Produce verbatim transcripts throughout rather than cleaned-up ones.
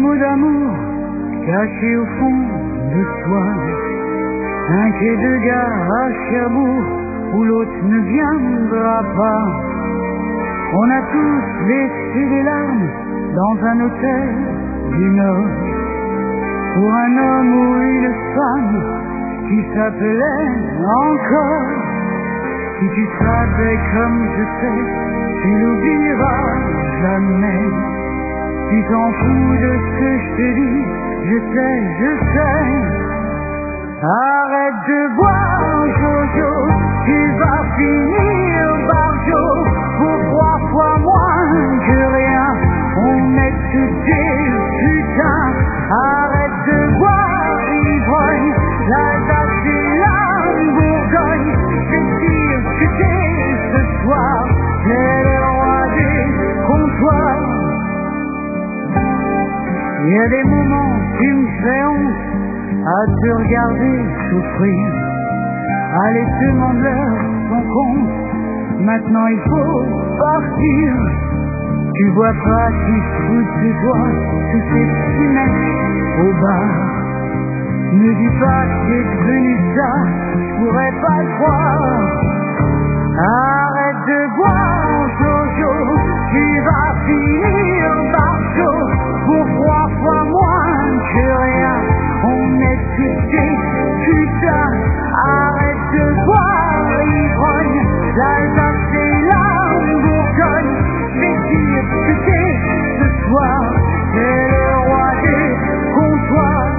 mots d'amour cachés au fond de soi. Un quai de gare à Cherbourg où l'autre ne viendra pas. On a tous laissé des larmes dans un hôtel du Nord pour un homme ou une femme qui s'appelait encore. Si tu savais comme je sais, tu n'oublieras jamais. Tu t'en fous de ce que je te dis, je sais, je sais. Arrête de boire, Jojo, tu vas finir barjo pour trois fois moins que rien. On est tous des putains. Arrête de boire, ivrogne, l'Alsace et la Bourgogne. Je vais dire que t'es ce soir, t'es le roi des comptoirs. Il y a des moments qui me font honte à te regarder souffrir. Allez, demande-leur ton compte, maintenant il faut partir. Tu vois pas qui se foutent de toi, tous ces petits mecs au bar. Ne dis pas que t'es devenu ça, je pourrais pas le croire. Arrête de boire, Jojo, tu vas finir barjo pour trois fois moins que rien. On est tous des putains. Arrête de boire, ivrogne, l'Alsace et la Bourgogne. Je vais dire que t'es ce soir, t'es le roi des comptoirs.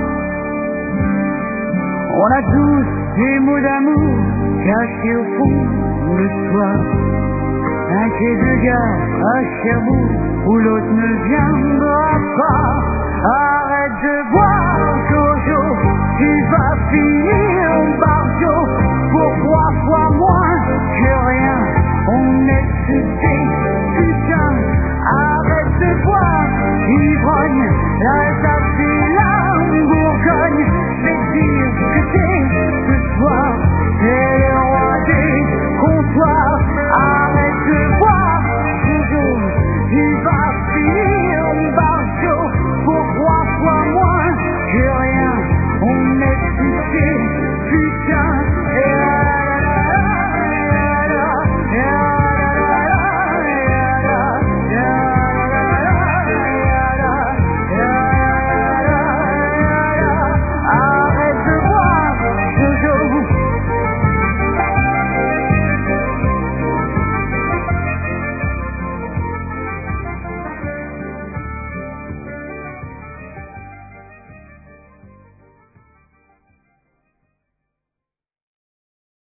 On a tous des mots d'amour cachés au fond le soir. Un quai de gare à Cherbourg où l'autre ne viendra pas.